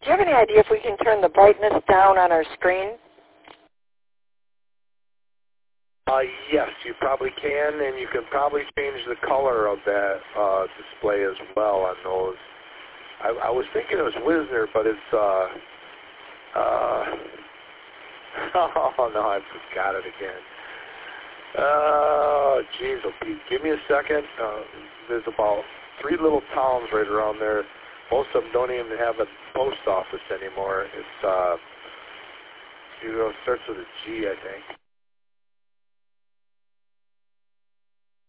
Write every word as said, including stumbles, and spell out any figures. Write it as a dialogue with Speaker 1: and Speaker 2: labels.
Speaker 1: Do you have any idea if we can turn the brightness down on our screen?
Speaker 2: Uh, yes, you probably can, and you can probably change the color of that uh, display as well on those. I, I was thinking it was Wisner, but it's, uh, uh, oh no, I forgot it again. Oh, jeez, oh, Pete, give me a second. Uh, there's about three little towns right around there. Most of them don't even have a post office anymore. It's, uh, you know, it starts with a G, I think.